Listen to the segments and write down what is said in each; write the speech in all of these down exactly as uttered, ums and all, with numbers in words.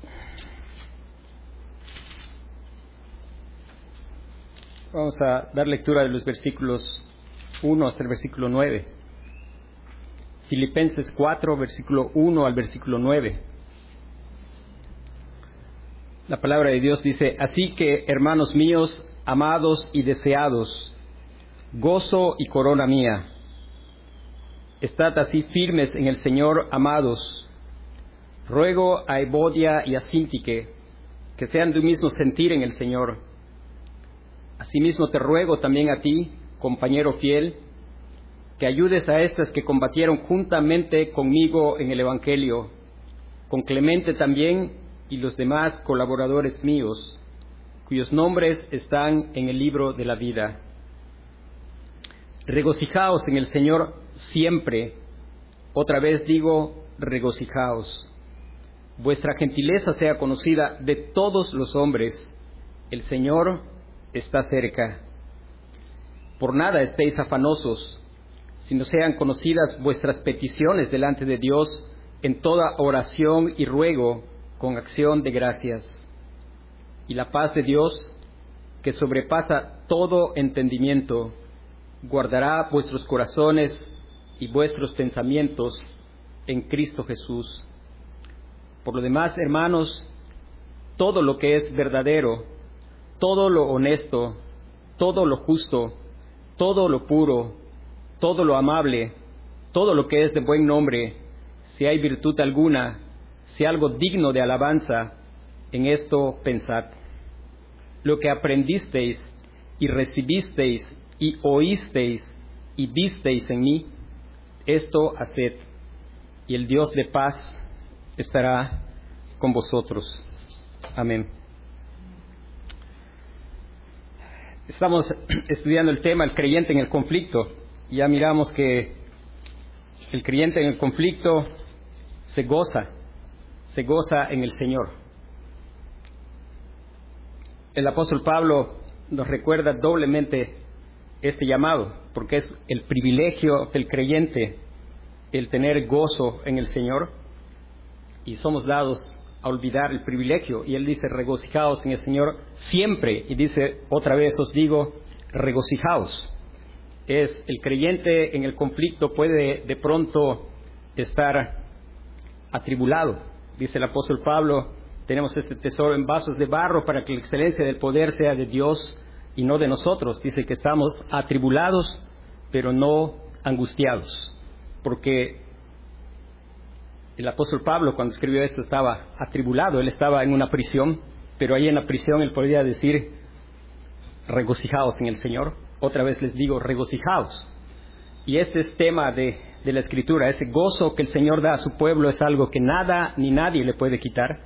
Vamos a dar lectura de los versículos uno hasta el versículo nueve. Filipenses cuatro, versículo uno al versículo nueve. La palabra de Dios dice: así que, hermanos míos, amados y deseados, gozo y corona mía, estad así firmes en el Señor, amados. Ruego a Evodia y a Síntique que sean de un mismo sentir en el Señor. Asimismo te ruego también a ti, compañero fiel, que ayudes a estas que combatieron juntamente conmigo en el Evangelio, con Clemente también y los demás colaboradores míos, cuyos nombres están en el libro de la vida. Regocijaos en el Señor siempre. Otra vez digo, regocijaos. Vuestra gentileza sea conocida de todos los hombres. El Señor está cerca. Por nada estéis afanosos, sino sean conocidas vuestras peticiones delante de Dios en toda oración y ruego con acción de gracias. Y la paz de Dios, que sobrepasa todo entendimiento, guardará vuestros corazones y vuestros pensamientos en Cristo Jesús. Por lo demás, hermanos, todo lo que es verdadero, todo lo honesto, todo lo justo, todo lo puro, todo lo amable, todo lo que es de buen nombre, si hay virtud alguna, si algo digno de alabanza, en esto pensad. Lo que aprendisteis y recibisteis y oísteis y visteis en mí, esto haced, y el Dios de paz estará con vosotros. Amén. Estamos estudiando el tema, el creyente en el conflicto. Ya miramos que el creyente en el conflicto se goza, se goza en el Señor. El apóstol Pablo nos recuerda doblemente este llamado, porque es el privilegio del creyente el tener gozo en el Señor, y somos dados a olvidar el privilegio. Y él dice: regocijaos en el Señor siempre. Y dice otra vez, os digo, regocijaos. Es el creyente en el conflicto puede de pronto estar atribulado. Dice el apóstol Pablo: tenemos este tesoro en vasos de barro para que la excelencia del poder sea de Dios y no de nosotros. Dice que estamos atribulados, pero no angustiados, porque el apóstol Pablo, cuando escribió esto, estaba atribulado. Él estaba en una prisión, pero ahí en la prisión él podría decir: regocijaos en el Señor. Otra vez les digo, regocijaos. Y este es tema de, de la Escritura. Ese gozo que el Señor da a su pueblo es algo que nada ni nadie le puede quitar.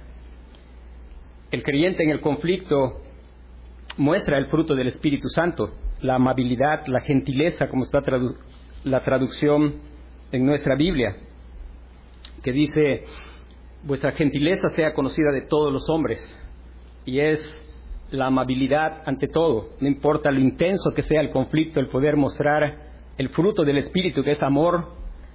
El creyente en el conflicto muestra el fruto del Espíritu Santo, la amabilidad, la gentileza, como está tradu- la traducción en nuestra Biblia, que dice: vuestra gentileza sea conocida de todos los hombres. Y es la amabilidad ante todo. No importa lo intenso que sea el conflicto, el poder mostrar el fruto del Espíritu, que es amor.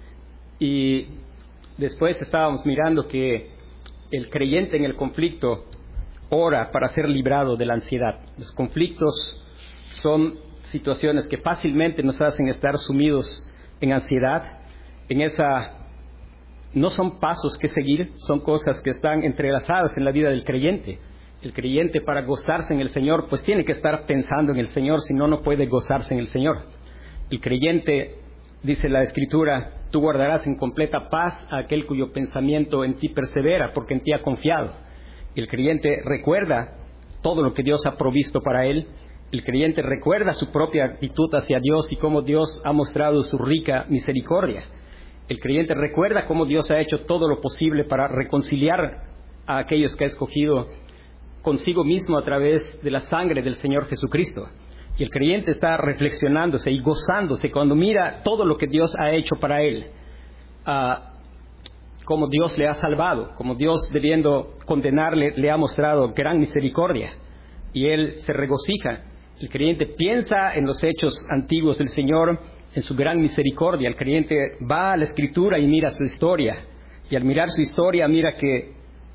Y después estábamos mirando que el creyente en el conflicto ora para ser librado de la ansiedad. Los conflictos son situaciones que fácilmente nos hacen estar sumidos en ansiedad, en esa... No son pasos que seguir, son cosas que están entrelazadas en la vida del creyente. El creyente, para gozarse en el Señor, pues tiene que estar pensando en el Señor, si no, no puede gozarse en el Señor. El creyente, dice la Escritura: tú guardarás en completa paz a aquel cuyo pensamiento en ti persevera, porque en ti ha confiado. El creyente recuerda todo lo que Dios ha provisto para él. El creyente recuerda su propia actitud hacia Dios y cómo Dios ha mostrado su rica misericordia. El creyente recuerda cómo Dios ha hecho todo lo posible para reconciliar a aquellos que ha escogido consigo mismo a través de la sangre del Señor Jesucristo. Y el creyente está reflexionándose y gozándose cuando mira todo lo que Dios ha hecho para él, uh, cómo Dios le ha salvado, cómo Dios, debiendo condenarle, le ha mostrado gran misericordia, y él se regocija. El creyente piensa en los hechos antiguos del Señor, en su gran misericordia. El creyente va a la Escritura y mira su historia, y al mirar su historia mira que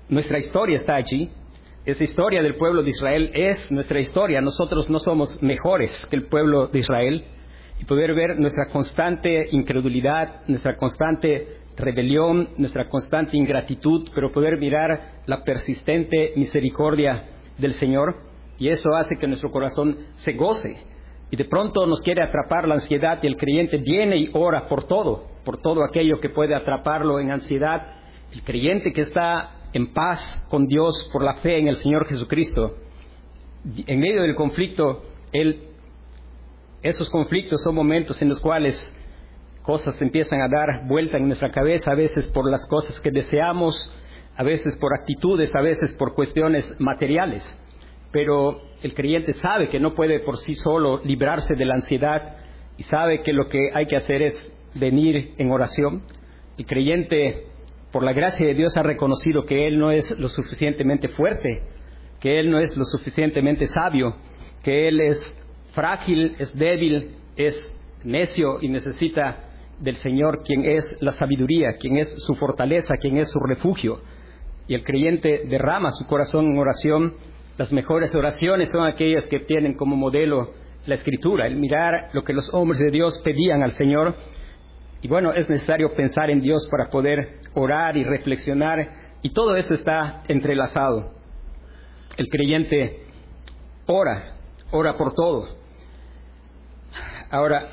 nuestra historia está allí. Esa historia del pueblo de Israel es nuestra historia. Nosotros no somos mejores que el pueblo de Israel. Y poder ver nuestra constante incredulidad, nuestra constante rebelión, nuestra constante ingratitud, pero poder mirar la persistente misericordia del Señor, y eso hace que nuestro corazón se goce. Y de pronto nos quiere atrapar la ansiedad, y el creyente viene y ora por todo, por todo aquello que puede atraparlo en ansiedad. El creyente que está en paz con Dios por la fe en el Señor Jesucristo, en medio del conflicto, él, esos conflictos son momentos en los cuales cosas empiezan a dar vuelta en nuestra cabeza, a veces por las cosas que deseamos, a veces por actitudes, a veces por cuestiones materiales. Pero el creyente sabe que no puede por sí solo librarse de la ansiedad y sabe que lo que hay que hacer es venir en oración. El creyente, por la gracia de Dios, ha reconocido que él no es lo suficientemente fuerte, que él no es lo suficientemente sabio, que él es frágil, es débil, es necio y necesita del Señor, quien es la sabiduría, quien es su fortaleza, quien es su refugio. Y el creyente derrama su corazón en oración. Las mejores oraciones son aquellas que tienen como modelo la Escritura, el mirar lo que los hombres de Dios pedían al Señor. Y bueno, es necesario pensar en Dios para poder orar y reflexionar, y todo eso está entrelazado. El creyente ora, ora por todo. Ahora,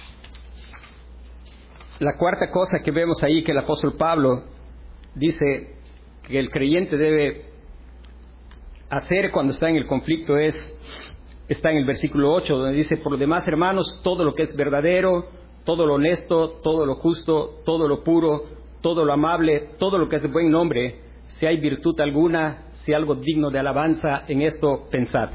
la cuarta cosa que vemos ahí que el apóstol Pablo dice que el creyente debe hacer cuando está en el conflicto es, está en el versículo ocho, donde dice: por lo demás, hermanos, todo lo que es verdadero, todo lo honesto, todo lo justo, todo lo puro, todo lo amable, todo lo que es de buen nombre, si hay virtud alguna, si algo digno de alabanza, en esto pensad.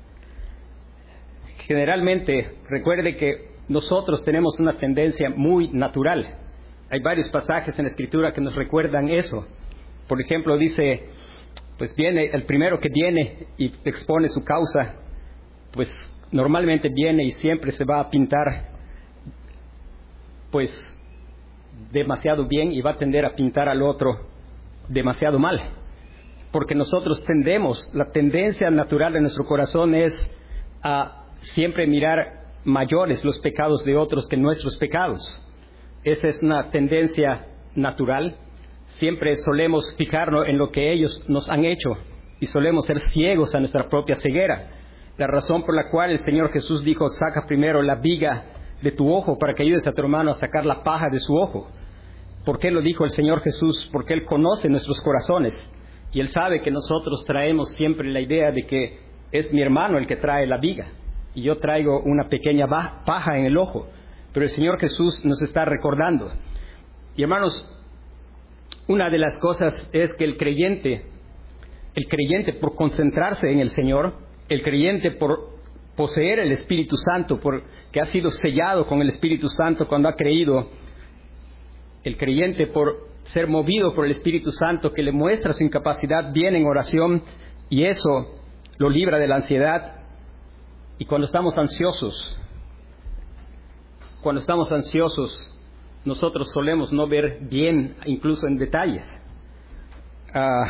Generalmente, recuerde que nosotros tenemos una tendencia muy natural. Hay varios pasajes en la Escritura que nos recuerdan eso. Por ejemplo, dice, pues viene, el primero que viene y expone su causa, pues normalmente viene y siempre se va a pintar, pues, demasiado bien, y va a tender a pintar al otro demasiado mal. Porque nosotros tendemos, la tendencia natural de nuestro corazón es a siempre mirar mayores los pecados de otros que nuestros pecados. Esa es una tendencia natural. Siempre solemos fijarnos en lo que ellos nos han hecho y solemos ser ciegos a nuestra propia ceguera. La razón por la cual el Señor Jesús dijo: saca primero la viga de tu ojo para que ayudes a tu hermano a sacar la paja de su ojo. ¿Por qué lo dijo el Señor Jesús? Porque Él conoce nuestros corazones y Él sabe que nosotros traemos siempre la idea de que es mi hermano el que trae la viga y yo traigo una pequeña paja en el ojo. Pero el Señor Jesús nos está recordando. Y hermanos, una de las cosas es que el creyente, el creyente por concentrarse en el Señor, el creyente por poseer el Espíritu Santo, por que ha sido sellado con el Espíritu Santo cuando ha creído, el creyente por ser movido por el Espíritu Santo que le muestra su incapacidad, viene en oración y eso lo libra de la ansiedad. Y cuando estamos ansiosos, cuando estamos ansiosos, nosotros solemos no ver bien, incluso en detalles. Uh,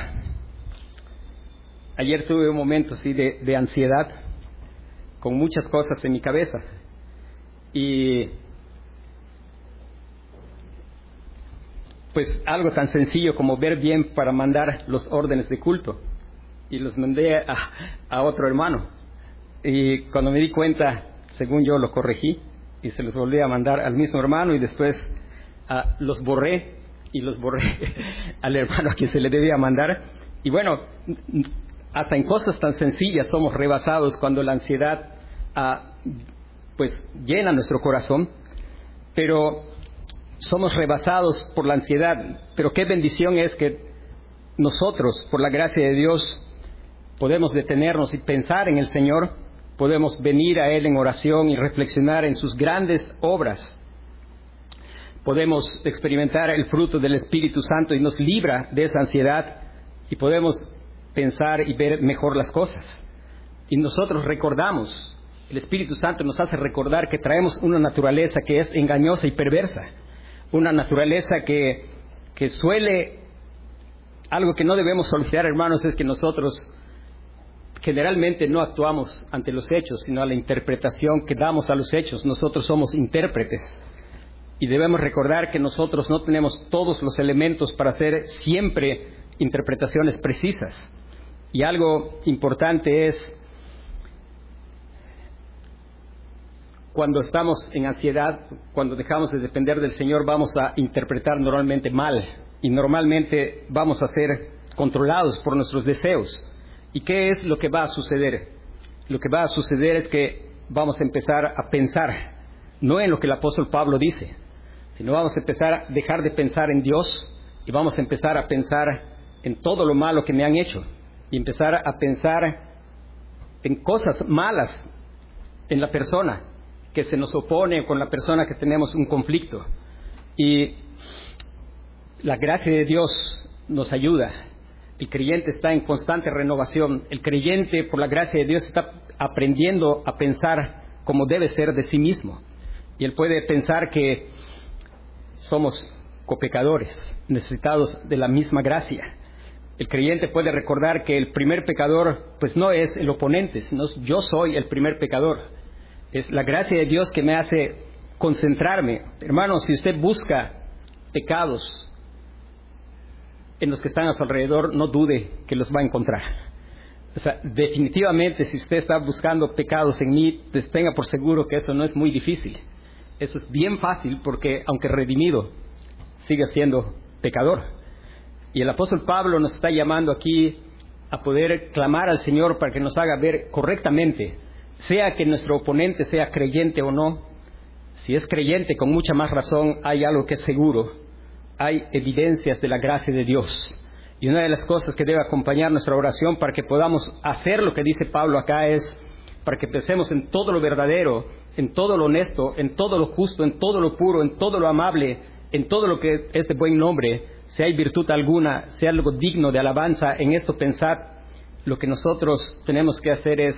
ayer tuve un momento así de, de ansiedad, con muchas cosas en mi cabeza. Y pues algo tan sencillo como ver bien para mandar los órdenes de culto. Y los mandé a, a otro hermano. Y cuando me di cuenta, según yo lo corregí y se los volví a mandar al mismo hermano, y después uh, los borré y los borré al hermano a quien se le debía mandar. Y bueno, hasta en cosas tan sencillas somos rebasados cuando la ansiedad uh, pues llena nuestro corazón, pero somos rebasados por la ansiedad. Pero qué bendición es que nosotros, por la gracia de Dios, podemos detenernos y pensar en el Señor. Podemos venir a Él en oración y reflexionar en sus grandes obras. Podemos experimentar el fruto del Espíritu Santo y nos libra de esa ansiedad, y podemos pensar y ver mejor las cosas. Y nosotros recordamos, el Espíritu Santo nos hace recordar que traemos una naturaleza que es engañosa y perversa, una naturaleza que, que suele Algo que no debemos olvidar, hermanos, es que nosotros generalmente no actuamos ante los hechos, sino a la interpretación que damos a los hechos. Nosotros somos intérpretes y debemos recordar que nosotros no tenemos todos los elementos para hacer siempre interpretaciones precisas. Y algo importante es, cuando estamos en ansiedad, cuando dejamos de depender del Señor, vamos a interpretar normalmente mal y normalmente vamos a ser controlados por nuestros deseos. ¿Y qué es lo que va a suceder? Lo que va a suceder es que vamos a empezar a pensar, no en lo que el apóstol Pablo dice, sino vamos a empezar a dejar de pensar en Dios y vamos a empezar a pensar en todo lo malo que me han hecho y empezar a pensar en cosas malas en la persona que se nos opone, con la persona que tenemos un conflicto. Y la gracia de Dios nos ayuda. El creyente está en constante renovación. El creyente, por la gracia de Dios, está aprendiendo a pensar como debe ser de sí mismo. Y él puede pensar que somos copecadores, necesitados de la misma gracia. El creyente puede recordar que el primer pecador, pues no es el oponente, sino yo soy el primer pecador. Es la gracia de Dios que me hace concentrarme. Hermano, si usted busca pecados en los que están a su alrededor, no dude que los va a encontrar. O sea, definitivamente, si usted está buscando pecados en mí, pues tenga por seguro que eso no es muy difícil. Eso es bien fácil porque, aunque redimido, sigue siendo pecador. Y el apóstol Pablo nos está llamando aquí a poder clamar al Señor para que nos haga ver correctamente, sea que nuestro oponente sea creyente o no. Si es creyente, con mucha más razón, hay algo que es seguro. Hay evidencias de la gracia de Dios. Y una de las cosas que debe acompañar nuestra oración para que podamos hacer lo que dice Pablo acá es para que pensemos en todo lo verdadero, en todo lo honesto, en todo lo justo, en todo lo puro, en todo lo amable, en todo lo que es de buen nombre, si hay virtud alguna, si hay algo digno de alabanza, en esto pensad. Lo que nosotros tenemos que hacer es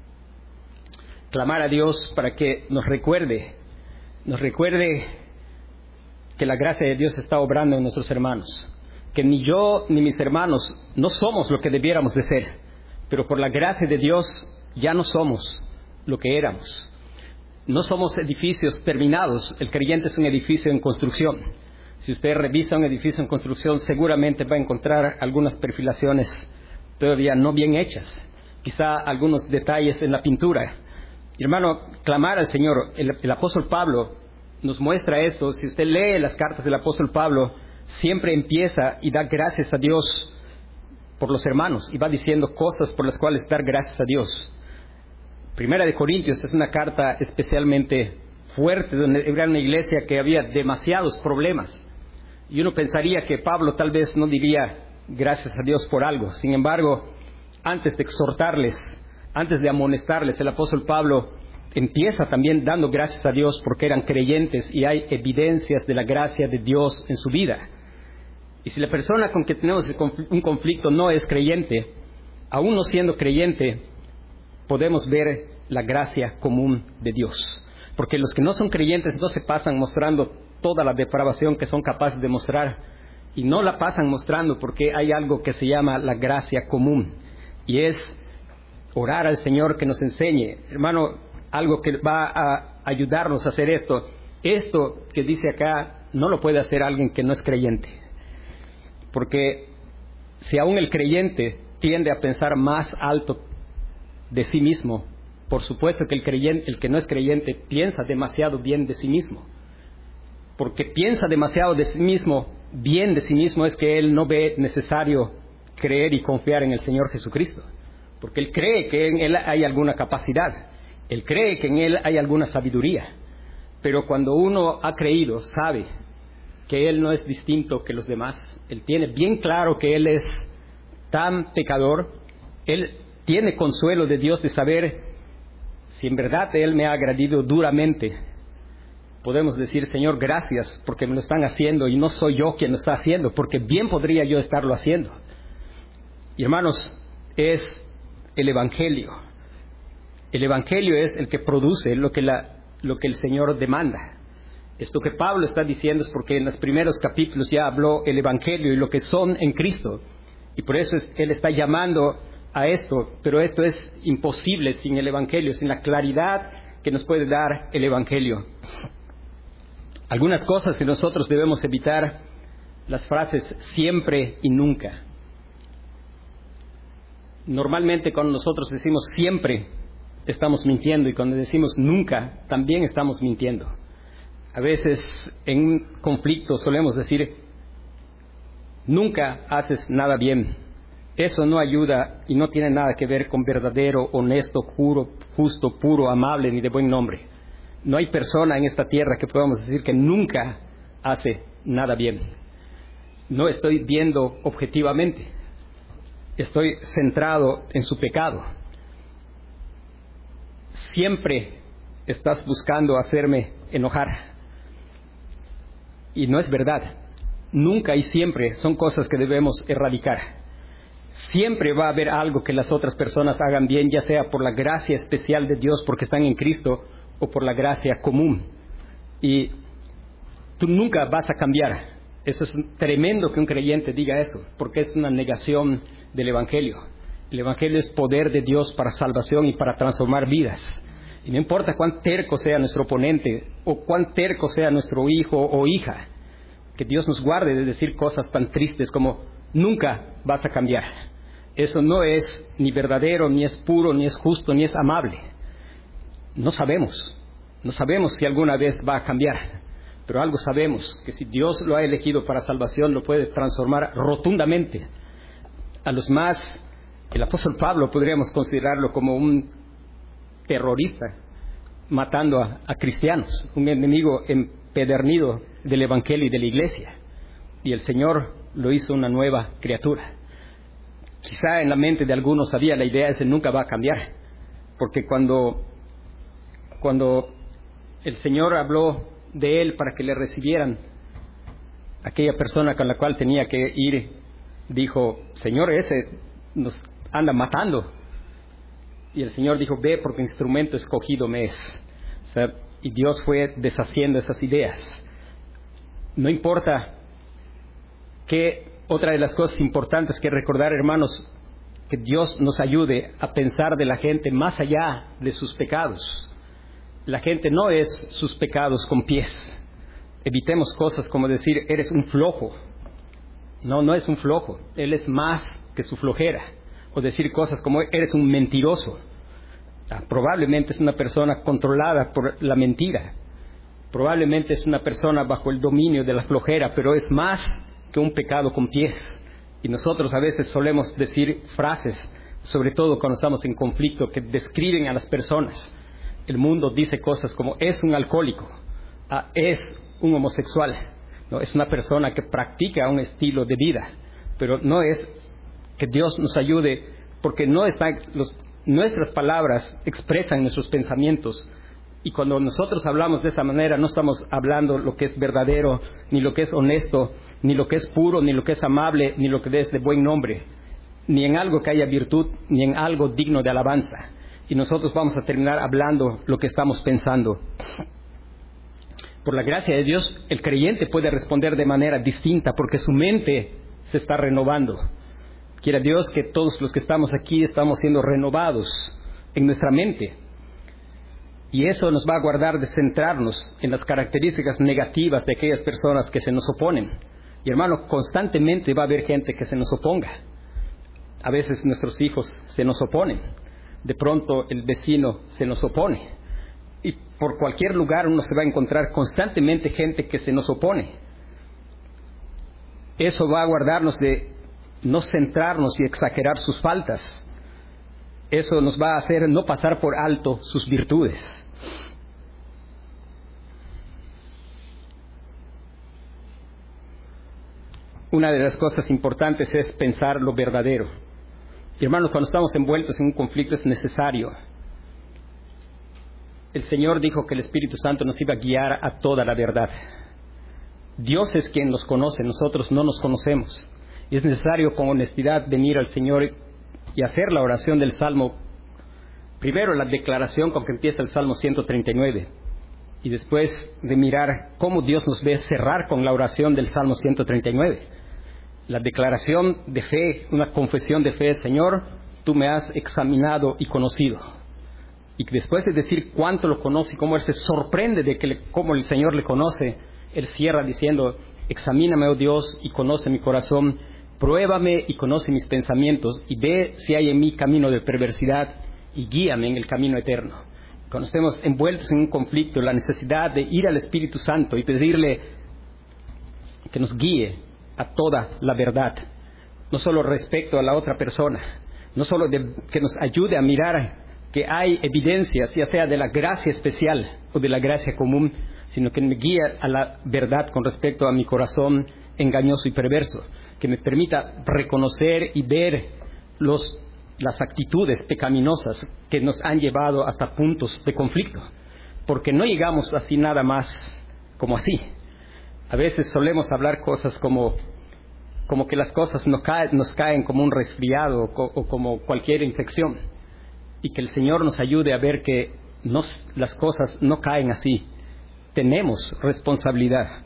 clamar a Dios para que nos recuerde, nos recuerde que la gracia de Dios está obrando en nuestros hermanos, que ni yo ni mis hermanos no somos lo que debiéramos de ser, pero por la gracia de Dios ya no somos lo que éramos. No somos edificios terminados, el creyente es un edificio en construcción. Si usted revisa un edificio en construcción, seguramente va a encontrar algunas perfilaciones todavía no bien hechas, quizá algunos detalles en la pintura. Hermano, clamar al Señor. El, el apóstol Pablo nos muestra esto. Si usted lee las cartas del apóstol Pablo, siempre empieza y da gracias a Dios por los hermanos y va diciendo cosas por las cuales dar gracias a Dios. Primera de Corintios es una carta especialmente fuerte, donde era una iglesia que había demasiados problemas. Y uno pensaría que Pablo tal vez no diría gracias a Dios por algo. Sin embargo, antes de exhortarles, antes de amonestarles, el apóstol Pablo empieza también dando gracias a Dios porque eran creyentes y hay evidencias de la gracia de Dios en su vida. Y si la persona con que tenemos un conflicto no es creyente, aún no siendo creyente, podemos ver la gracia común de Dios. Porque los que no son creyentes no se pasan mostrando toda la depravación que son capaces de mostrar, y no la pasan mostrando porque hay algo que se llama la gracia común, y es orar al Señor que nos enseñe, hermano, algo que va a ayudarnos a hacer esto. Esto que dice acá no lo puede hacer alguien que no es creyente, porque si aún el creyente tiende a pensar más alto de sí mismo, por supuesto que el creyente, el que no es creyente, piensa demasiado bien de sí mismo. Porque piensa demasiado de sí mismo, bien de sí mismo, es que él no ve necesario creer y confiar en el Señor Jesucristo. Porque él cree que en él hay alguna capacidad, él cree que en él hay alguna sabiduría. Pero cuando uno ha creído, sabe que él no es distinto que los demás, él tiene bien claro que él es tan pecador, él tiene consuelo de Dios de saber si en verdad él me ha agredido duramente. Podemos decir, Señor, gracias porque me lo están haciendo y no soy yo quien lo está haciendo, porque bien podría yo estarlo haciendo. Y hermanos, es el Evangelio. El Evangelio es el que produce lo que, la, lo que el Señor demanda. Esto que Pablo está diciendo es porque en los primeros capítulos ya habló el Evangelio y lo que son en Cristo. Y por eso es, Él está llamando a esto, pero esto es imposible sin el Evangelio, sin la claridad que nos puede dar el Evangelio. Algunas cosas que nosotros debemos evitar, las frases siempre y nunca. Normalmente cuando nosotros decimos siempre, estamos mintiendo, y cuando decimos nunca, también estamos mintiendo. A veces en un conflicto solemos decir, nunca haces nada bien. Eso no ayuda y no tiene nada que ver con verdadero, honesto, juro, justo, puro, amable, ni de buen nombre. No hay persona en esta tierra que podamos decir que nunca hace nada bien. No estoy viendo objetivamente. Estoy centrado en su pecado. Siempre estás buscando hacerme enojar. Y no es verdad. Nunca y siempre son cosas que debemos erradicar. Siempre va a haber algo que las otras personas hagan bien, ya sea por la gracia especial de Dios porque están en Cristo, o por la gracia común. Y tú nunca vas a cambiar. Eso es tremendo que un creyente diga eso, porque es una negación del Evangelio. El Evangelio es poder de Dios para salvación y para transformar vidas. Y no importa cuán terco sea nuestro oponente, o cuán terco sea nuestro hijo o hija, que Dios nos guarde de decir cosas tan tristes como nunca vas a cambiar. Eso no es ni verdadero, ni es puro, ni es justo, ni es amable. No sabemos, no sabemos si alguna vez va a cambiar, pero algo sabemos, que si Dios lo ha elegido para salvación, lo puede transformar rotundamente. A los más, el apóstol Pablo podríamos considerarlo como un terrorista, matando a, a cristianos, un enemigo empedernido del Evangelio y de la Iglesia. Y el Señor lo hizo una nueva criatura. Quizá en la mente de algunos había la idea de que nunca va a cambiar, porque cuando... Cuando el Señor habló de él para que le recibieran, aquella persona con la cual tenía que ir, dijo, Señor, ese nos anda matando. Y el Señor dijo, ve porque instrumento escogido me es. O sea, y Dios fue deshaciendo esas ideas. No importa que otra de las cosas importantes que recordar, hermanos, que Dios nos ayude a pensar de la gente más allá de sus pecados. La gente no es sus pecados con pies. Evitemos cosas como decir, eres un flojo. No, no es un flojo. Él es más que su flojera. O decir cosas como, eres un mentiroso. Ah, probablemente es una persona controlada por la mentira. Probablemente es una persona bajo el dominio de la flojera, pero es más que un pecado con pies. Y nosotros a veces solemos decir frases, sobre todo cuando estamos en conflicto, que describen a las personas. El mundo dice cosas como, es un alcohólico, ah, es un homosexual, no, es una persona que practica un estilo de vida, pero no es que Dios nos ayude, porque no está, los, nuestras palabras expresan nuestros pensamientos, y cuando nosotros hablamos de esa manera, no estamos hablando lo que es verdadero, ni lo que es honesto, ni lo que es puro, ni lo que es amable, ni lo que es de buen nombre, ni en algo que haya virtud, ni en algo digno de alabanza. Y nosotros vamos a terminar hablando lo que estamos pensando. Por la gracia de Dios, el creyente puede responder de manera distinta porque su mente se está renovando. Quiera Dios que todos los que estamos aquí estamos siendo renovados en nuestra mente. Y eso nos va a guardar de centrarnos en las características negativas de aquellas personas que se nos oponen. Y hermano, constantemente va a haber gente que se nos oponga. A veces nuestros hijos se nos oponen. De pronto el vecino se nos opone. Y por cualquier lugar uno se va a encontrar constantemente gente que se nos opone. Eso va a guardarnos de no centrarnos y exagerar sus faltas. Eso nos va a hacer no pasar por alto sus virtudes. Una de las cosas importantes es pensar lo verdadero. Y hermanos, cuando estamos envueltos en un conflicto es necesario. El Señor dijo que el Espíritu Santo nos iba a guiar a toda la verdad. Dios es quien nos conoce, nosotros no nos conocemos. Y es necesario con honestidad venir al Señor y hacer la oración del Salmo. Primero la declaración con que empieza el Salmo ciento treinta y nueve. Y después de mirar cómo Dios nos ve cerrar con la oración del Salmo ciento treinta y nueve. la declaración de fe, una confesión de fe: Señor, tú me has examinado y conocido. Y después de decir cuánto lo conoce y cómo él se sorprende de que le, cómo el Señor le conoce, él cierra diciendo: examíname, oh Dios, y conoce mi corazón, pruébame y conoce mis pensamientos, y ve si hay en mí camino de perversidad, y guíame en el camino eterno. Cuando estemos envueltos en un conflicto, la necesidad de ir al Espíritu Santo y pedirle que nos guíe a toda la verdad, no solo respecto a la otra persona, no solo de, que nos ayude a mirar que hay evidencias, ya sea de la gracia especial o de la gracia común, sino que me guíe a la verdad con respecto a mi corazón engañoso y perverso, que me permita reconocer y ver los, las actitudes pecaminosas que nos han llevado hasta puntos de conflicto, porque no llegamos así nada más como así. A veces solemos hablar cosas como, como que las cosas nos caen, nos caen como un resfriado o, o como cualquier infección, y que el Señor nos ayude a ver que nos, las cosas no caen así. Tenemos responsabilidad.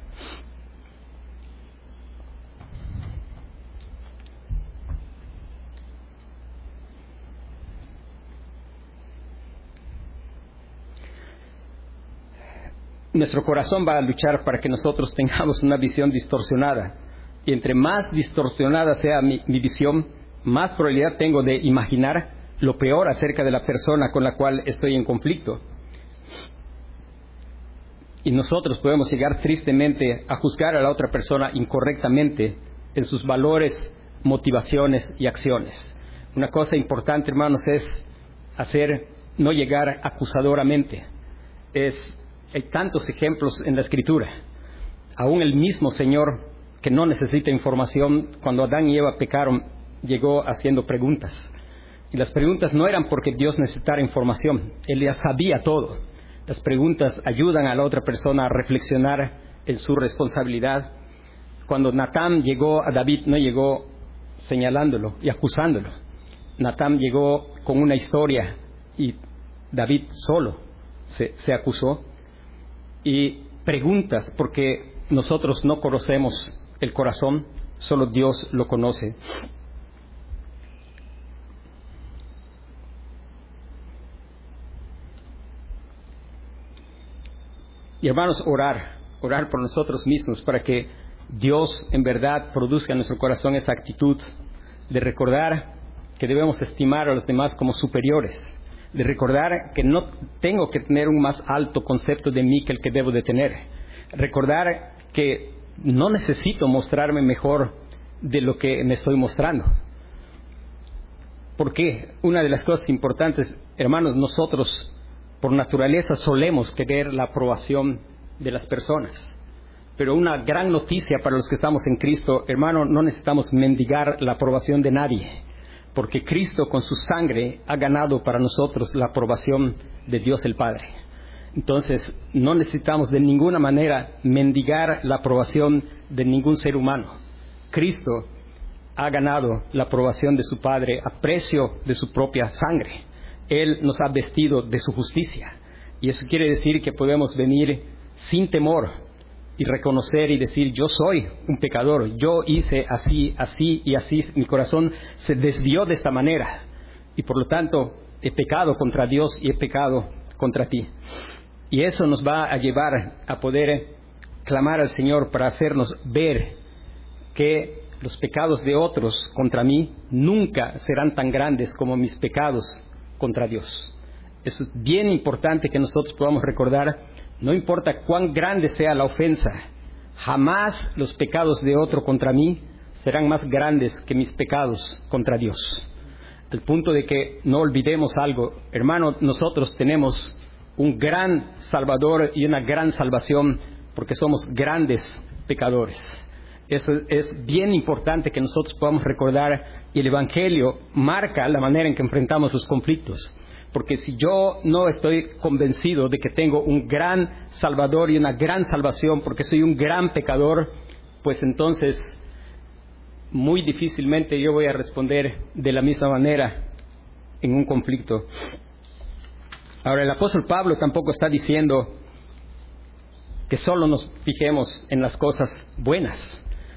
Nuestro corazón va a luchar para que nosotros tengamos una visión distorsionada. Y entre más distorsionada sea mi, mi visión, más probabilidad tengo de imaginar lo peor acerca de la persona con la cual estoy en conflicto. Y nosotros podemos llegar tristemente a juzgar a la otra persona incorrectamente en sus valores, motivaciones y acciones. Una cosa importante, hermanos, es hacer, no llegar acusadoramente. Es, hay tantos ejemplos en la Escritura. Aún el mismo Señor, que no necesita información, cuando Adán y Eva pecaron, llegó haciendo preguntas. Y las preguntas no eran porque Dios necesitara información. Él ya sabía todo. Las preguntas ayudan a la otra persona a reflexionar en su responsabilidad. Cuando Natán llegó a David, no llegó señalándolo y acusándolo. Natán llegó con una historia y David solo se, se acusó. Y preguntas, porque nosotros no conocemos el corazón, solo Dios lo conoce. Y hermanos, orar, orar por nosotros mismos para que Dios en verdad produzca en nuestro corazón esa actitud de recordar que debemos estimar a los demás como superiores, de recordar que no tengo que tener un más alto concepto de mí que el que debo de tener, recordar que no necesito mostrarme mejor de lo que me estoy mostrando. Porque una de las cosas importantes, hermanos, nosotros por naturaleza solemos querer la aprobación de las personas. Pero una gran noticia para los que estamos en Cristo, hermano, no necesitamos mendigar la aprobación de nadie, porque Cristo con su sangre ha ganado para nosotros la aprobación de Dios el Padre. Entonces, no necesitamos de ninguna manera mendigar la aprobación de ningún ser humano. Cristo ha ganado la aprobación de su Padre a precio de su propia sangre. Él nos ha vestido de su justicia. Y eso quiere decir que podemos venir sin temor y reconocer y decir: yo soy un pecador, yo hice así, así y así, mi corazón se desvió de esta manera y por lo tanto he pecado contra Dios y he pecado contra ti. Y eso nos va a llevar a poder clamar al Señor para hacernos ver que los pecados de otros contra mí nunca serán tan grandes como mis pecados contra Dios. Eso es bien importante que nosotros podamos recordar. No importa cuán grande sea la ofensa, jamás los pecados de otro contra mí serán más grandes que mis pecados contra Dios. Al punto de que no olvidemos algo, hermano, nosotros tenemos un gran Salvador y una gran salvación porque somos grandes pecadores. Eso es bien importante que nosotros podamos recordar, y el Evangelio marca la manera en que enfrentamos los conflictos. Porque si yo no estoy convencido de que tengo un gran Salvador y una gran salvación porque soy un gran pecador, pues entonces muy difícilmente yo voy a responder de la misma manera en un conflicto. Ahora, el apóstol Pablo tampoco está diciendo que solo nos fijemos en las cosas buenas.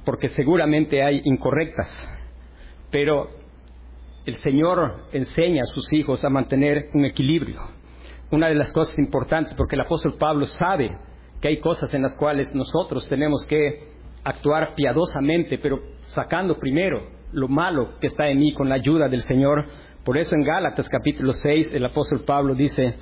porque seguramente hay incorrectas, pero el Señor enseña a sus hijos a mantener un equilibrio. Una de las cosas importantes, porque el apóstol Pablo sabe que hay cosas en las cuales nosotros tenemos que actuar piadosamente, pero sacando primero lo malo que está en mí con la ayuda del Señor. Por eso en Gálatas capítulo seis el apóstol Pablo dice: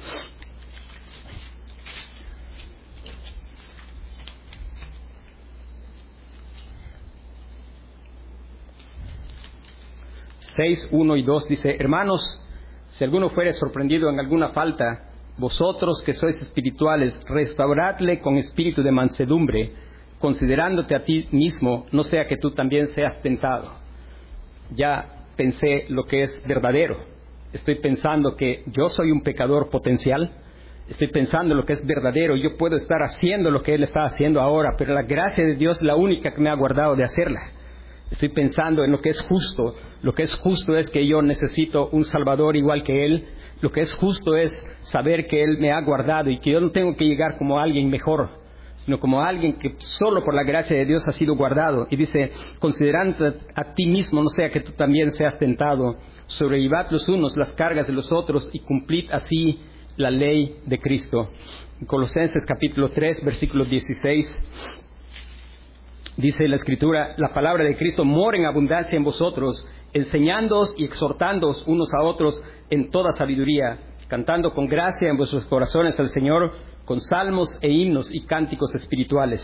seis, uno y dos dice: hermanos, si alguno fuere sorprendido en alguna falta, vosotros que sois espirituales, restauradle con espíritu de mansedumbre, considerándote a ti mismo, no sea que tú también seas tentado. Ya pensé lo que es verdadero. Estoy pensando que yo soy un pecador potencial. Estoy pensando lo que es verdadero. Yo puedo estar haciendo lo que él está haciendo ahora, pero la gracia de Dios es la única que me ha guardado de hacerla. Estoy pensando en lo que es justo. Lo que es justo es que yo necesito un Salvador igual que Él. Lo que es justo es saber que Él me ha guardado y que yo no tengo que llegar como alguien mejor, sino como alguien que solo por la gracia de Dios ha sido guardado. Y dice: considerando a ti mismo, no sea que tú también seas tentado. Sobrellevad los unos las cargas de los otros y cumplid así la ley de Cristo. En Colosenses capítulo tres, versículo dieciséis. Dice la Escritura: la palabra de Cristo mora en abundancia en vosotros, enseñándoos y exhortándoos unos a otros en toda sabiduría, cantando con gracia en vuestros corazones al Señor, con salmos e himnos y cánticos espirituales.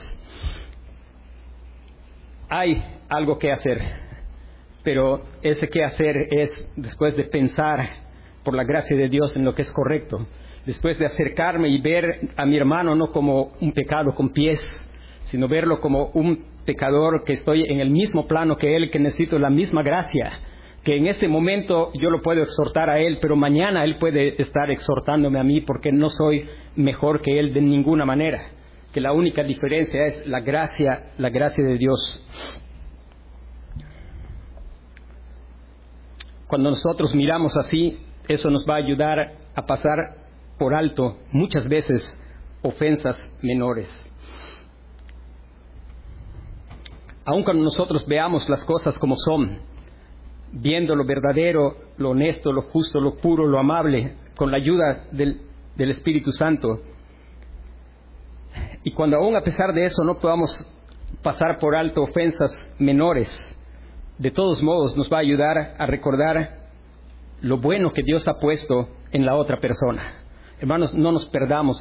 Hay algo que hacer, pero ese que hacer es después de pensar por la gracia de Dios en lo que es correcto, después de acercarme y ver a mi hermano no como un pecado con pies, sino verlo como un pecador que estoy en el mismo plano que él, que necesito la misma gracia, que en ese momento yo lo puedo exhortar a él, pero mañana él puede estar exhortándome a mí porque no soy mejor que él de ninguna manera, que la única diferencia es la gracia, la gracia de Dios. Cuando nosotros miramos así, eso nos va a ayudar a pasar por alto muchas veces ofensas menores. Aun cuando nosotros veamos las cosas como son, viendo lo verdadero, lo honesto, lo justo, lo puro, lo amable, con la ayuda del, del Espíritu Santo, y cuando aún a pesar de eso no podamos pasar por alto ofensas menores, de todos modos nos va a ayudar a recordar lo bueno que Dios ha puesto en la otra persona. Hermanos, no nos perdamos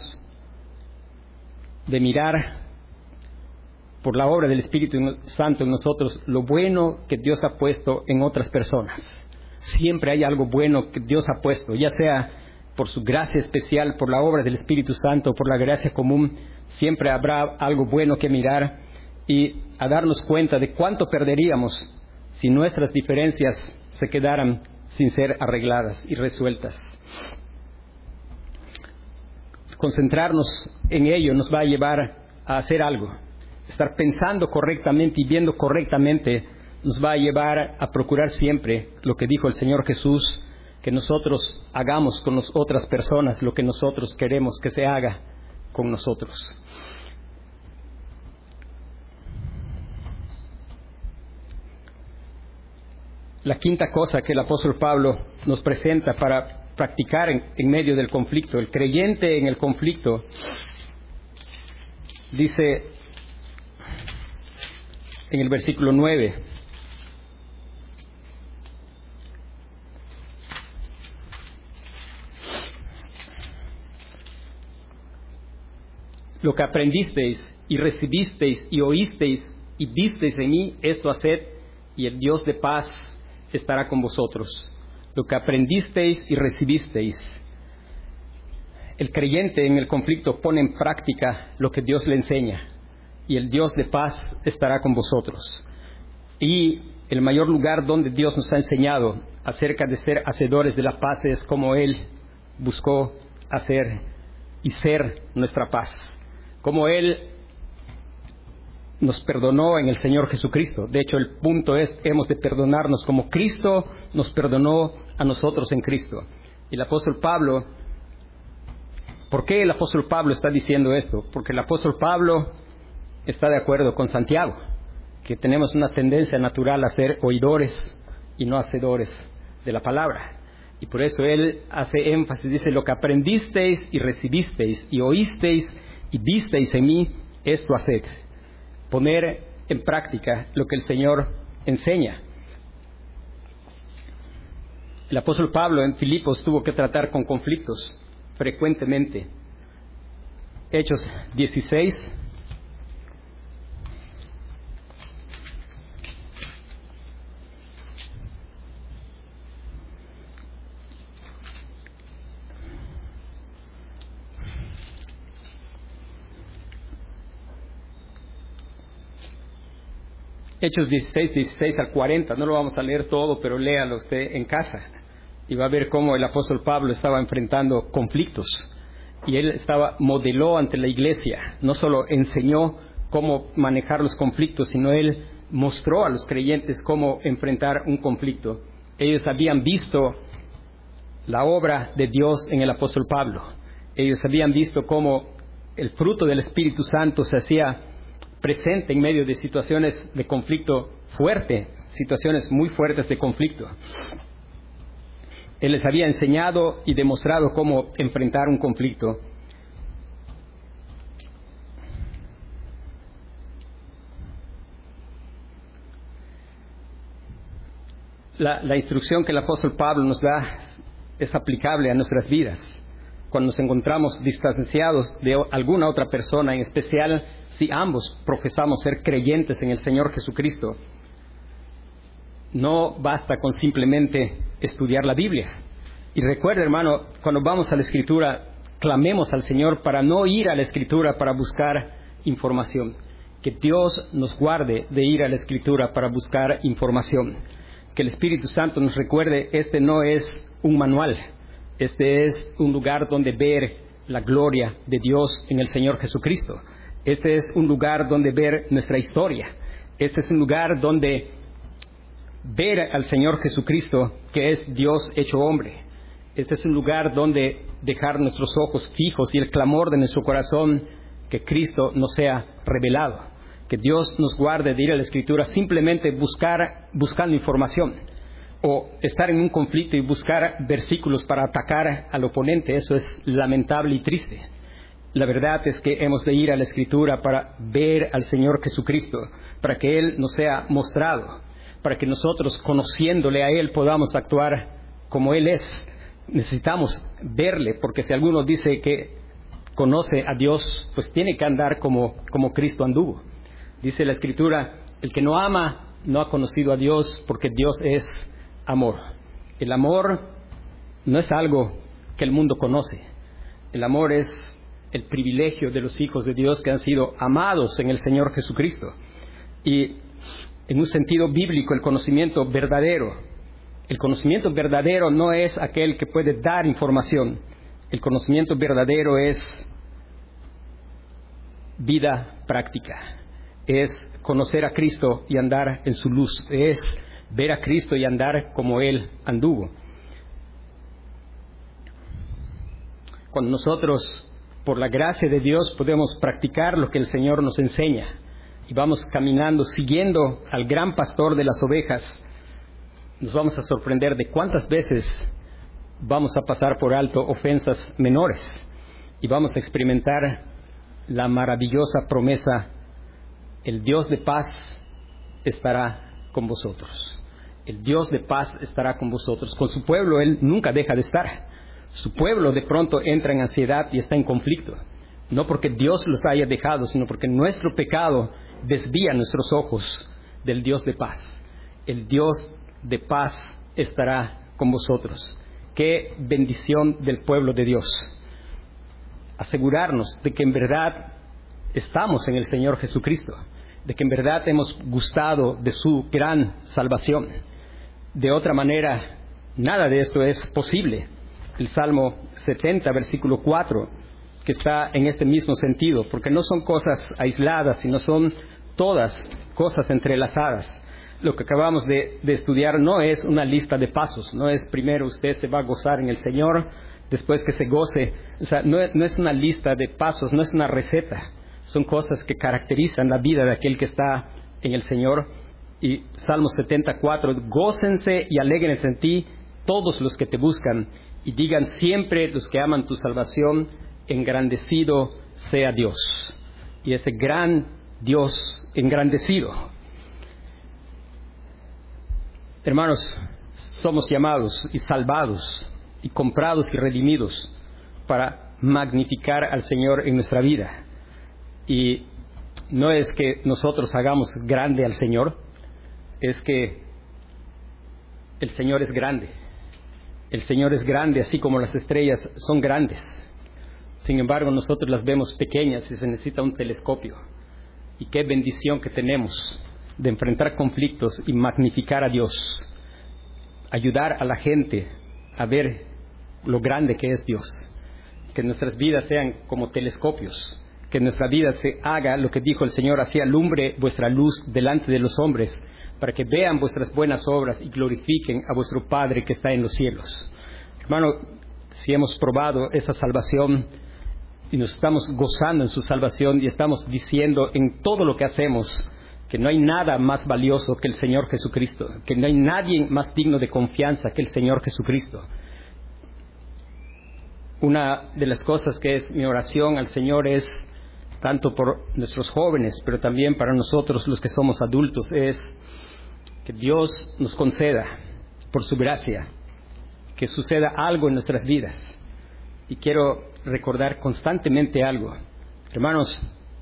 de mirar por la obra del Espíritu Santo en nosotros lo bueno que Dios ha puesto en otras personas. Siempre hay algo bueno que Dios ha puesto, ya sea por su gracia especial, por la obra del Espíritu Santo, por la gracia común. Siempre habrá algo bueno que mirar y a darnos cuenta de cuánto perderíamos si nuestras diferencias se quedaran sin ser arregladas y resueltas. Concentrarnos en ello nos va a llevar a hacer algo. Estar pensando correctamente y viendo correctamente nos va a llevar a procurar siempre lo que dijo el Señor Jesús, que nosotros hagamos con las otras personas lo que nosotros queremos que se haga con nosotros. La quinta cosa que el apóstol Pablo nos presenta para practicar en, en medio del conflicto, el creyente en el conflicto, dice en el versículo nueve: lo que aprendisteis y recibisteis y oísteis y visteis en mí, esto haced, y el Dios de paz estará con vosotros. Lo que aprendisteis y recibisteis. El creyente en el conflicto pone en práctica lo que Dios le enseña, y el Dios de paz estará con vosotros. Y el mayor lugar donde Dios nos ha enseñado acerca de ser hacedores de la paz es como Él buscó hacer y ser nuestra paz, como Él nos perdonó en el Señor Jesucristo. De hecho, el punto es, hemos de perdonarnos como Cristo nos perdonó a nosotros en Cristo. Y el apóstol Pablo, ¿por qué el apóstol Pablo está diciendo esto? Porque el apóstol Pablo está de acuerdo con Santiago. que tenemos una tendencia natural a ser oidores y no hacedores de la palabra. Y por eso él hace énfasis, dice, lo que aprendisteis y recibisteis y oísteis y visteis en mí, esto haced. Poner en práctica lo que el Señor enseña. El apóstol Pablo en Filipos tuvo que tratar con conflictos frecuentemente. Hechos dieciséis. Hechos dieciséis, dieciséis al cuarenta, no lo vamos a leer todo, pero léalo usted en casa y va a ver cómo el apóstol Pablo estaba enfrentando conflictos y él estaba, modeló ante la iglesia, no solo enseñó cómo manejar los conflictos, sino él mostró a los creyentes cómo enfrentar un conflicto. Ellos habían visto la obra de Dios en el apóstol Pablo, ellos habían visto cómo el fruto del Espíritu Santo se hacía presente en medio de situaciones de conflicto fuerte, situaciones muy fuertes de conflicto. Él les había enseñado y demostrado cómo enfrentar un conflicto. La, la instrucción que el apóstol Pablo nos da es aplicable a nuestras vidas. Cuando nos encontramos distanciados de alguna otra persona, en especial si ambos profesamos ser creyentes en el Señor Jesucristo, no basta con simplemente estudiar la Biblia. Y recuerda, hermano, cuando vamos a la Escritura, clamemos al Señor para no ir a la Escritura para buscar información. Que Dios nos guarde de ir a la Escritura para buscar información. Que el Espíritu Santo nos recuerde, este no es un manual, este es un lugar donde ver la gloria de Dios en el Señor Jesucristo. Este es un lugar donde ver nuestra historia. Este es un lugar donde ver al Señor Jesucristo, que es Dios hecho hombre. Este es un lugar donde dejar nuestros ojos fijos y el clamor de nuestro corazón que Cristo nos sea revelado. Que Dios nos guarde de ir a la Escritura simplemente buscar, buscando información, o estar en un conflicto y buscar versículos para atacar al oponente. Eso es lamentable y triste. La verdad es que hemos de ir a la Escritura para ver al Señor Jesucristo, para que Él nos sea mostrado, para que nosotros, conociéndole a Él, podamos actuar como Él es. Necesitamos verle, porque si alguno dice que conoce a Dios, pues tiene que andar como, como Cristo anduvo. Dice la Escritura, el que no ama no ha conocido a Dios, porque Dios es amor. El amor no es algo que el mundo conoce. El amor es el privilegio de los hijos de Dios que han sido amados en el Señor Jesucristo. Y en un sentido bíblico, el conocimiento verdadero, el conocimiento verdadero no es aquel que puede dar información. El conocimiento verdadero es vida práctica. Es conocer a Cristo y andar en su luz. Es ver a Cristo y andar como Él anduvo. Cuando nosotros, por la gracia de Dios, podemos practicar lo que el Señor nos enseña y vamos caminando, siguiendo al gran pastor de las ovejas, nos vamos a sorprender de cuántas veces vamos a pasar por alto ofensas menores y vamos a experimentar la maravillosa promesa: el Dios de paz estará con vosotros. El Dios de paz estará con vosotros. Con su pueblo Él nunca deja de estar. Su pueblo de pronto entra en ansiedad y está en conflicto. No porque Dios los haya dejado, sino porque nuestro pecado desvía nuestros ojos del Dios de paz. El Dios de paz estará con vosotros. Qué bendición del pueblo de Dios. Asegurarnos de que en verdad estamos en el Señor Jesucristo, de que en verdad hemos gustado de su gran salvación. De otra manera, nada de esto es posible. El Salmo setenta, versículo cuatro, que está en este mismo sentido, porque no son cosas aisladas, sino son todas cosas entrelazadas. Lo que acabamos de, de estudiar no es una lista de pasos, no es primero usted se va a gozar en el Señor, después que se goce, o sea, no, no es una lista de pasos, no es una receta, son cosas que caracterizan la vida de aquel que está en el Señor. Y Salmo setenta y cuatro, gócense y alégrense en ti todos los que te buscan, y digan siempre los que aman tu salvación, engrandecido sea Dios. Y ese gran Dios engrandecido. Hermanos, somos llamados y salvados y comprados y redimidos para magnificar al Señor en nuestra vida. Y no es que nosotros hagamos grande al Señor, es que el Señor es grande. El Señor es grande, así como las estrellas son grandes. Sin embargo, nosotros las vemos pequeñas y se necesita un telescopio. Y qué bendición que tenemos de enfrentar conflictos y magnificar a Dios. Ayudar a la gente a ver lo grande que es Dios. Que nuestras vidas sean como telescopios. Que nuestra vida se haga lo que dijo el Señor, así alumbre vuestra luz delante de los hombres, para que vean vuestras buenas obras y glorifiquen a vuestro Padre que está en los cielos. Hermano, si hemos probado esa salvación y nos estamos gozando en su salvación y estamos diciendo en todo lo que hacemos que no hay nada más valioso que el Señor Jesucristo, que no hay nadie más digno de confianza que el Señor Jesucristo. Una de las cosas que es mi oración al Señor es, tanto por nuestros jóvenes, pero también para nosotros los que somos adultos, es que Dios nos conceda, por su gracia, que suceda algo en nuestras vidas. Y quiero recordar constantemente algo. Hermanos,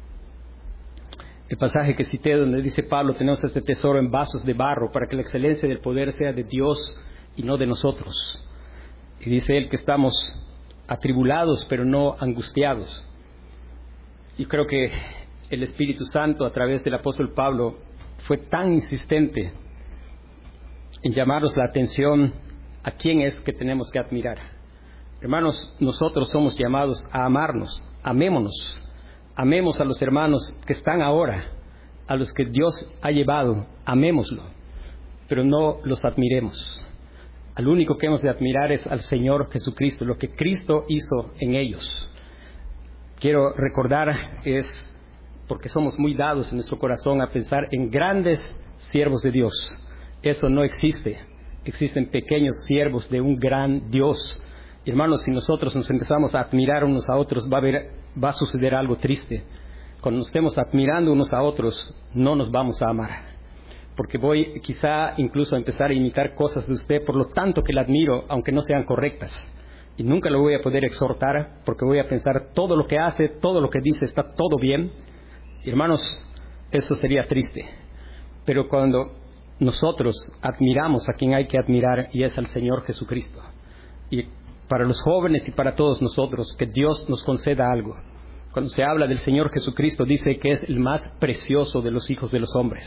el pasaje que cité donde dice Pablo, tenemos este tesoro en vasos de barro para que la excelencia del poder sea de Dios y no de nosotros. Y dice él que estamos atribulados pero no angustiados. Y creo que el Espíritu Santo, a través del apóstol Pablo, fue tan insistente en llamarnos la atención a quién es que tenemos que admirar. Hermanos, nosotros somos llamados a amarnos, amémonos, amemos a los hermanos que están ahora, a los que Dios ha llevado, amémoslo, pero no los admiremos. Al único que hemos de admirar es al Señor Jesucristo, lo que Cristo hizo en ellos. Quiero recordar, es porque somos muy dados en nuestro corazón a pensar en grandes siervos de Dios. Eso no existe. Existen pequeños siervos de un gran Dios. Y hermanos, si nosotros nos empezamos a admirar unos a otros, va a haber, va a suceder algo triste. Cuando nos estemos admirando unos a otros, no nos vamos a amar. Porque voy quizá incluso a empezar a imitar cosas de usted, por lo tanto que la admiro, aunque no sean correctas. Y nunca lo voy a poder exhortar, porque voy a pensar todo lo que hace, todo lo que dice, está todo bien. Y hermanos, eso sería triste. Pero cuando nosotros admiramos a quien hay que admirar, y es al Señor Jesucristo. Y para los jóvenes y para todos nosotros, que Dios nos conceda algo. Cuando se habla del Señor Jesucristo, dice que es el más precioso de los hijos de los hombres.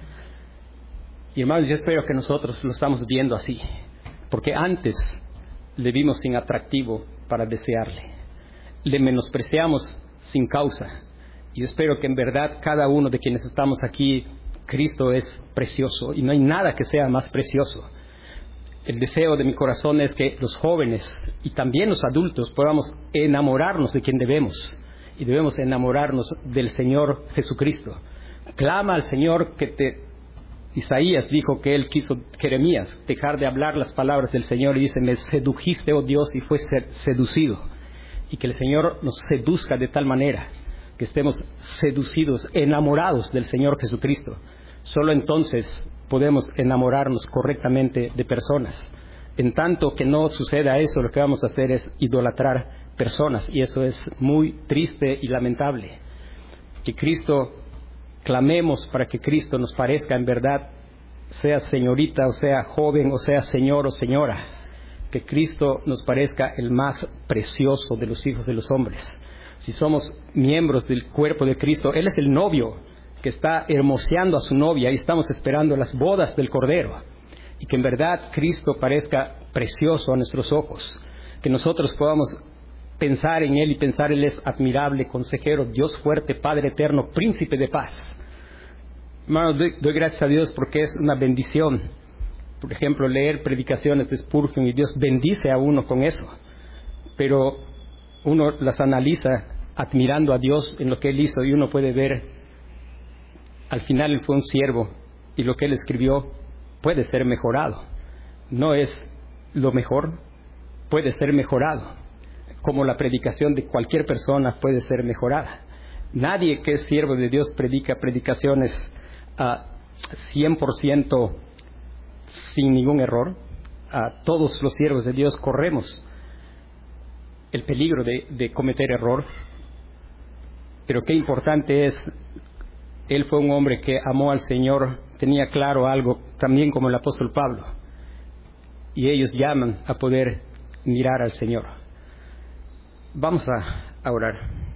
Y hermanos, yo espero que nosotros lo estamos viendo así. Porque antes le vimos sin atractivo para desearle. Le menospreciamos sin causa. Y espero que en verdad cada uno de quienes estamos aquí, Cristo es precioso y no hay nada que sea más precioso. El deseo de mi corazón es que los jóvenes y también los adultos podamos enamorarnos de quien debemos. Y debemos enamorarnos del Señor Jesucristo. Clama al Señor que te... Isaías dijo que él quiso, Jeremías, dejar de hablar las palabras del Señor y dice, me sedujiste, oh Dios, y fue seducido. Y que el Señor nos seduzca de tal manera que estemos seducidos, enamorados del Señor Jesucristo. Solo entonces podemos enamorarnos correctamente de personas. En tanto que no suceda eso, lo que vamos a hacer es idolatrar personas, y eso es muy triste y lamentable. Que Cristo... Clamemos para que Cristo nos parezca en verdad, sea señorita o sea joven o sea señor o señora, que Cristo nos parezca el más precioso de los hijos de los hombres. Si somos miembros del cuerpo de Cristo, Él es el novio que está hermoseando a su novia y estamos esperando las bodas del Cordero. Y que en verdad Cristo parezca precioso a nuestros ojos, que nosotros podamos pensar en Él y pensar Él es admirable, consejero, Dios fuerte, Padre eterno, príncipe de paz. Hermanos, doy, doy gracias a Dios porque es una bendición. Por ejemplo, leer predicaciones de Spurgeon y Dios bendice a uno con eso. Pero uno las analiza admirando a Dios en lo que Él hizo y uno puede ver al final él fue un siervo y lo que él escribió puede ser mejorado. No es lo mejor, puede ser mejorado, como la predicación de cualquier persona puede ser mejorada. Nadie que es siervo de Dios predica predicaciones a cien por ciento sin ningún error. A todos los siervos de Dios corremos el peligro de, de cometer error, pero qué importante es, él fue un hombre que amó al Señor, tenía claro algo, también como el apóstol Pablo, y ellos llaman a poder mirar al Señor. Vamos a, a orar.